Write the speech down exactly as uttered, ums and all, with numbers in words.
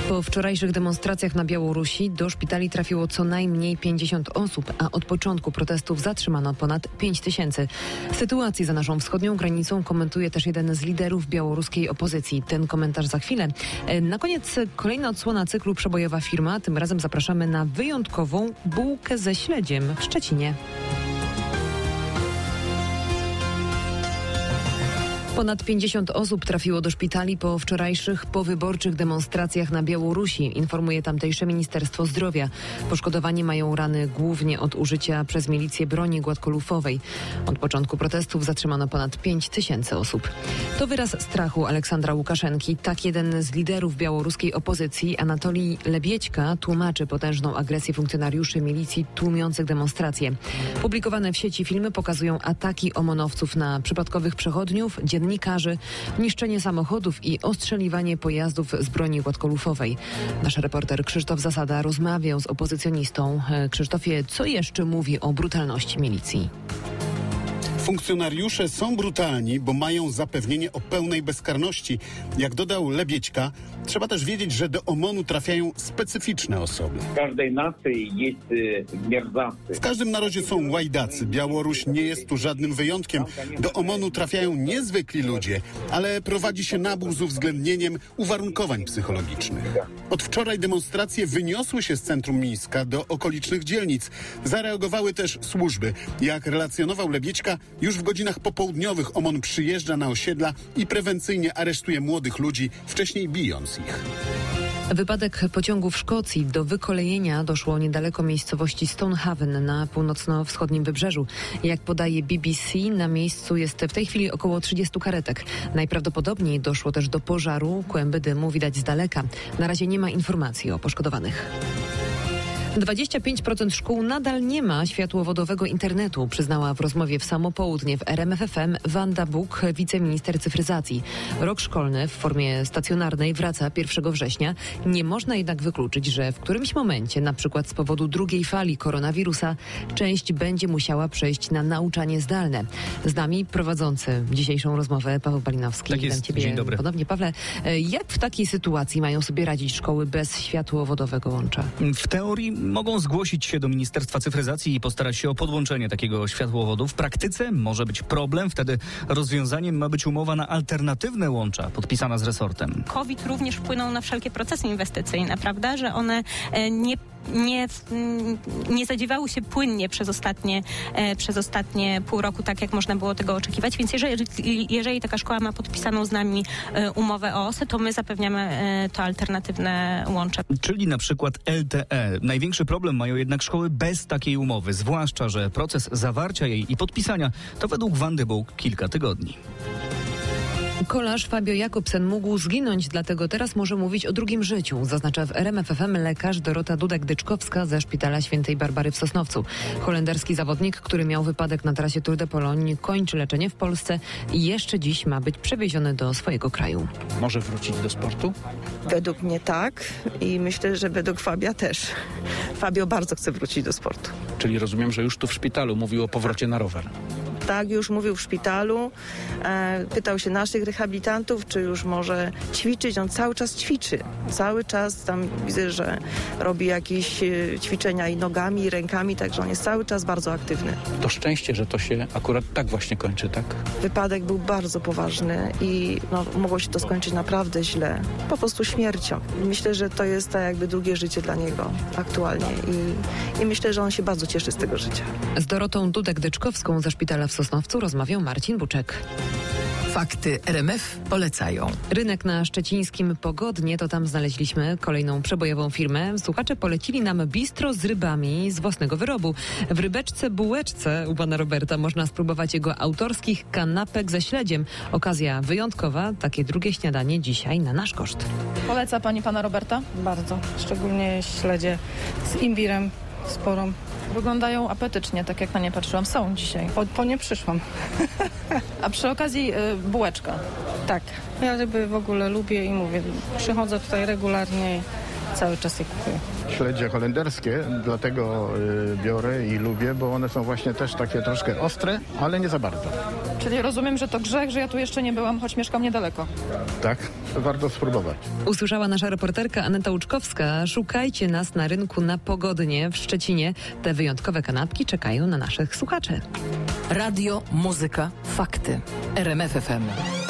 Po wczorajszych demonstracjach na Białorusi do szpitali trafiło co najmniej pięćdziesiąt osób, a od początku protestów zatrzymano ponad pięć tysięcy. Sytuację za naszą wschodnią granicą komentuje też jeden z liderów białoruskiej opozycji. Ten komentarz za chwilę. Na koniec kolejna odsłona cyklu Przebojowa firma. Tym razem zapraszamy na wyjątkową bułkę ze śledziem w Szczecinie. Ponad pięćdziesiąt osób trafiło do szpitali po wczorajszych powyborczych demonstracjach na Białorusi, informuje tamtejsze Ministerstwo Zdrowia. Poszkodowani mają rany głównie od użycia przez milicję broni gładkolufowej. Od początku protestów zatrzymano ponad pięć tysięcy osób. To wyraz strachu Aleksandra Łukaszenki. Tak jeden z liderów białoruskiej opozycji, Anatolij Lebiećka, tłumaczy potężną agresję funkcjonariuszy milicji tłumiących demonstracje. Publikowane w sieci filmy pokazują ataki omonowców na przypadkowych przechodniów, dziennikarzy, niszczenie samochodów i ostrzeliwanie pojazdów z broni gładkolufowej. Nasz reporter Krzysztof Zasada rozmawiał z opozycjonistą. Krzysztofie, co jeszcze mówi o brutalności milicji? Funkcjonariusze są brutalni, bo mają zapewnienie o pełnej bezkarności. Jak dodał Lebiećka, trzeba też wiedzieć, że do OMON-u trafiają specyficzne osoby. W każdej nacji jest mierdacy. W każdym narodzie są łajdacy. Białoruś nie jest tu żadnym wyjątkiem. Do OMON-u trafiają niezwykli ludzie, ale prowadzi się nabór z uwzględnieniem uwarunkowań psychologicznych. Od wczoraj demonstracje wyniosły się z centrum Mińska do okolicznych dzielnic. Zareagowały też służby. Jak relacjonował Lebiećka, już w godzinach popołudniowych OMON przyjeżdża na osiedla i prewencyjnie aresztuje młodych ludzi, wcześniej bijąc ich. Wypadek pociągu w Szkocji. Do wykolejenia doszło niedaleko miejscowości Stonehaven na północno-wschodnim wybrzeżu. Jak podaje B B C, na miejscu jest w tej chwili około trzydziestu karetek. Najprawdopodobniej doszło też do pożaru. Kłęby dymu widać z daleka. Na razie nie ma informacji o poszkodowanych. dwadzieścia pięć procent szkół nadal nie ma światłowodowego internetu, przyznała w rozmowie w samo południe w R M F F M Wanda Buk, wiceminister cyfryzacji. Rok szkolny w formie stacjonarnej wraca pierwszego września. Nie można jednak wykluczyć, że w którymś momencie, na przykład z powodu drugiej fali koronawirusa, część będzie musiała przejść na nauczanie zdalne. Z nami prowadzący dzisiejszą rozmowę Paweł Balinowski. Tak jest. Ciebie Dzień dobry. Ponownie, Pawle, jak w takiej sytuacji mają sobie radzić szkoły bez światłowodowego łącza? W teorii mogą zgłosić się do Ministerstwa Cyfryzacji i postarać się o podłączenie takiego światłowodu. W praktyce może być problem. Wtedy rozwiązaniem ma być umowa na alternatywne łącza podpisana z resortem. COVID również wpłynął na wszelkie procesy inwestycyjne, prawda? Że one nie Nie, nie zadziewały się płynnie przez ostatnie, e, przez ostatnie pół roku, tak jak można było tego oczekiwać. Więc jeżeli, jeżeli taka szkoła ma podpisaną z nami e, umowę o O S E, to my zapewniamy e, to alternatywne łącze. Czyli na przykład L T E. Największy problem mają jednak szkoły bez takiej umowy, zwłaszcza że proces zawarcia jej i podpisania to według Wandy Buk kilka tygodni. Kolarz Fabio Jakobsen mógł zginąć, dlatego teraz może mówić o drugim życiu, zaznacza w R M F F M lekarz Dorota Dudek-Dyczkowska ze Szpitala Świętej Barbary w Sosnowcu. Holenderski zawodnik, który miał wypadek na trasie Tour de Pologne, kończy leczenie w Polsce i jeszcze dziś ma być przewieziony do swojego kraju. Może wrócić do sportu? Według mnie tak i myślę, że według Fabia też. Fabio bardzo chce wrócić do sportu. Czyli rozumiem, że już tu w szpitalu mówił o powrocie na rower. Tak, już mówił w szpitalu, e, pytał się naszych rehabilitantów, czy już może ćwiczyć. On cały czas ćwiczy. Cały czas tam widzę, że robi jakieś e, ćwiczenia i nogami, i rękami, także on jest cały czas bardzo aktywny. To szczęście, że to się akurat tak właśnie kończy, tak? Wypadek był bardzo poważny i no, mogło się to skończyć naprawdę źle. Po prostu śmiercią. Myślę, że to jest tak jakby drugie życie dla niego aktualnie i, i myślę, że on się bardzo cieszy z tego życia. Z Dorotą Dudek-Dyczkowską ze Szpitala w Sosnowcu rozmawiał Marcin Buczek. Fakty R M F polecają. Rynek na Szczecińskim Pogodnie, to tam znaleźliśmy kolejną przebojową firmę. Słuchacze polecili nam bistro z rybami z własnego wyrobu. W Rybeczce Bułeczce u pana Roberta można spróbować jego autorskich kanapek ze śledziem. Okazja wyjątkowa, takie drugie śniadanie dzisiaj na nasz koszt. Poleca pani pana Roberta? Bardzo. Szczególnie śledzie z imbirem, sporą. Wyglądają apetycznie, tak jak na nie patrzyłam. Są dzisiaj. Po, po nie przyszłam. A przy okazji y, bułeczka. Tak. Ja ryby w ogóle lubię i mówię, przychodzę tutaj regularnie cały czas je kupuję. Śledzie holenderskie, dlatego y, biorę i lubię, bo one są właśnie też takie troszkę ostre, ale nie za bardzo. Czyli rozumiem, że to grzech, że ja tu jeszcze nie byłam, choć mieszkam niedaleko. Tak, warto spróbować. Usłyszała nasza reporterka Aneta Łuczkowska. Szukajcie nas na rynku na Pogodnie w Szczecinie. Te wyjątkowe kanapki czekają na naszych słuchaczy. Radio, muzyka, fakty. R M F F M.